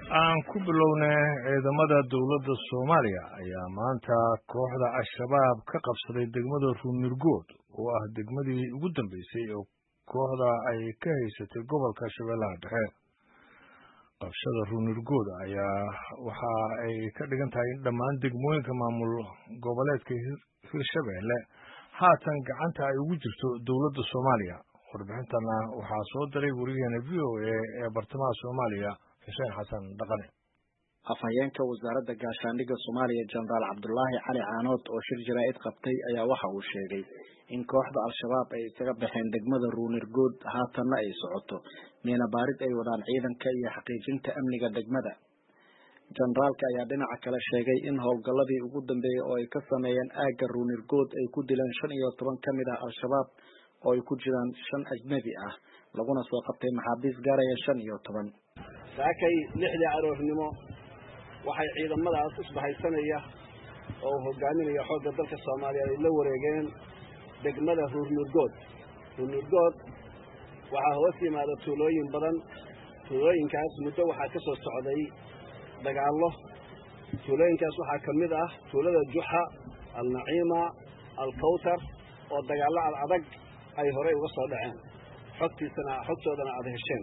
aan ku bilownay ciidamada dowladda Soomaaliya ayaa maanta kooxda Al-Shabaab ka qabsaday degmada Ruunirgood oo ah degmadii ugu dambeysay oo kooxda ay ka haysatay gobolka Shabeellaha Dhexe. Qabshada Ruunirgood ayaa waxa ay ka dhigan tahay in dhammaan degmooyinka maamul goboleedka Hirshabeelle haatan gacanta ay ugu jirto dowladda Soomaaliya. Warbixintana waxaa soo diray wariyaheena VOA ee bartamaha Soomaaliya Xuseen Xasan Dhaqane. afhayeenka wasaaradda gaashaandhigga Soomaaliya Jenaraal Cabdullaahi Cali Caanood oo shir jaraa'id qabtay ayaa waxa uu sheegay in kooxda Al-Shabaab ay isaga baxeen degmada Ruunirgood haatanna ay socoto meena baarid ay wadaan ciidanka iyo xaqiijinta amniga degmada. Jenaraalka ayaa dhinaca kale sheegay in howlgalladii ugu dambeeyay oo ay ka sameeyeen aagga Ruunirgood ay ku dileen 15 ka mid ah Al-Shabaab oo ay ku jiraan 5 ajnabi ah laguna soo qabtay maxaabiis gaaraya 15. saakay 6 aroornimo waxay ciidamadaas isbahaysanaya oo hogaaminaya xoogga dalka Soomaaliya ay la wareegeen degmada Ruunirgood. Ruunirgood waxa hoos yimaada tuulooyin badan. tuulooyinkaas muddo waxaa ka soo socday dagaallo. tuulooyinkaas waxaa ka mid ah tuulada Juxa, Al-Naciima, Al-Kawtar oo dagaallo adag ay hore uga soo dhaceen. xogtoodana aad hesheen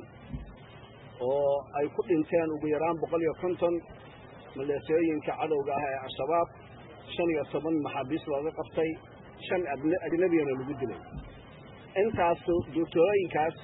oo ay ku dhinteen ugu yaraan 150 maleesiyooyinka cadowga ah ee Al-Shabaab, 15 maxaabiis looga qabtay, 5 ajnabiyana lagu dilay. intaas tuulooyinkaas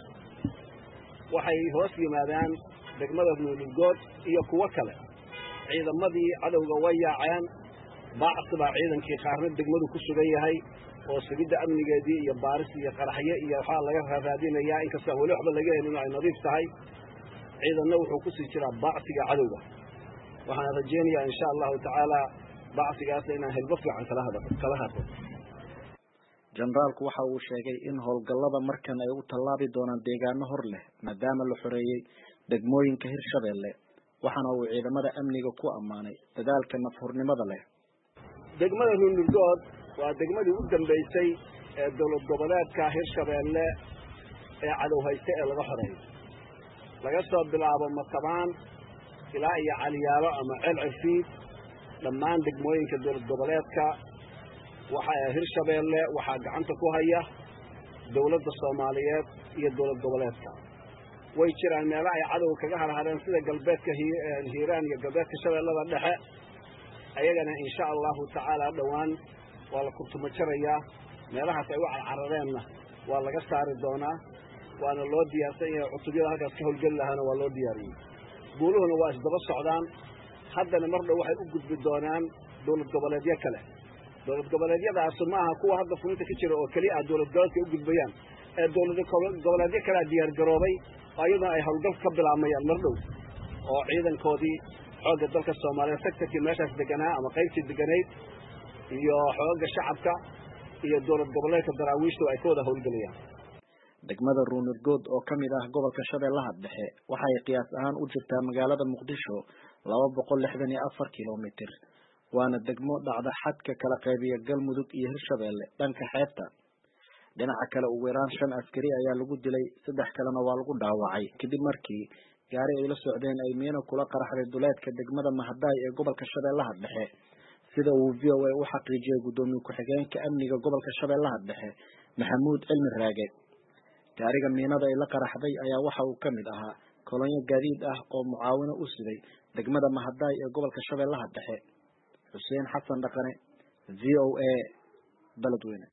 waxay hoos yimaadaan degmada Ruunirgood iyo kuwo kale. ciidamadii cadowga way yaaceen. baacsi baa ciidankii qaarna degmadu ku sugan yahay oo sugidda amnigeedii iyo baaris iyo qaraxyo iyo waxaa laga raadinayaa inkastoo weli waxba laga helin ay nadiif tahay. ciidanna wuxuu ku sii jiraa baacsiga cadowga. waxaan rajaynayaa insha Allahu tacaala baacsigaas inaan helbo fiican kala hadlo. Jenaraalku waxa uu sheegay in howlgallada markan ay u tallaabi doonaan deegaano hor leh maadaama la xoreeyay degmooyinka Hirshabeelle. waxaana uu ciidamada amniga ku ammaanay dadaalka nafhurnimada leh. degmada Ruunirgood waa degmadii ugu dambeysay ee dowlad goboleedka Hirshabeelle ee cadow haysta ee laga xoreeyay. laga soo bilaabo Matabaan ilaa iyo Caliyaalo ama Celcirfiid dhammaan degmooyinka dowlad goboleedka waxa Hirshabeelle waxaa gacanta ku haya dowladda Soomaaliyeed iyo dowlad goboleedka. way jiraan meelo ay cadow kaga harhareen sida galbeedka Hiiraan iyo galbeedka Shabeellada Dhexe. ayagana insha Allahu tacaala dhawaan waa la kurtumajarayaa. meelahaas ay u carareenna waa laga saari doonaa. waana loo diyaarsan yahay cutubyada halkaas ka howlgeli lahaana waa loo diyaariyey. guuluhuna waa isdaba socdaan. haddana mar dhow waxay u gudbi doonaan dowlad goboleedyo kale. dowlad goboleedyadaas ma aha kuwa hadda fulinta ka jira oo kaliya ah dowlad goboleedka u gudbayaan ee dowlad goboleedyo kale diyaar garoobay ayadoo ay howlgal ka bilaamayaan mar dhow oo ciidankoodii xoogga dalka Soomaaliya sectorkii meeshaas deganaa ama qaybtii deganayd iyo xoogga shacabka iyo dowlad goboleedka daraawiishtu ay ka wada howlgalayaan. degmada Ruunirgood oo ka mid ah gobolka Shabeellaha Dhexe waxay qiyaas ahaan u jirtaa magaalada Muqdisho 264 kiiloomitir. waana degmo dhacda xadka kala qaybiya Galmudug iyo Hirshabeelle dhanka xeebta. dhinaca kale ugu yaraan 5 askari ayaa lagu dilay, 3 kalena waa lagu dhaawacay kadib markii gaari ay la socdeen ay miino kula qaraxday duleedka degmada Mahadaay ee gobolka Shabeellaha Dhexe. sida uu VOA u xaqiijiyay gudoomiye ku-xigeenka amniga gobolka Shabeellaha Dhexe Maxamuud Cilmi Raage. gaariga miinada ay la qaraxday ayaa waxa uu ka mid ahaa kolonyo gaadiid ah oo mucaawino u siday degmada Mahadaay ee gobolka Shabeellaha Dhexe. Xuseen Xasan Dhaqane, VOA, Beledweyne.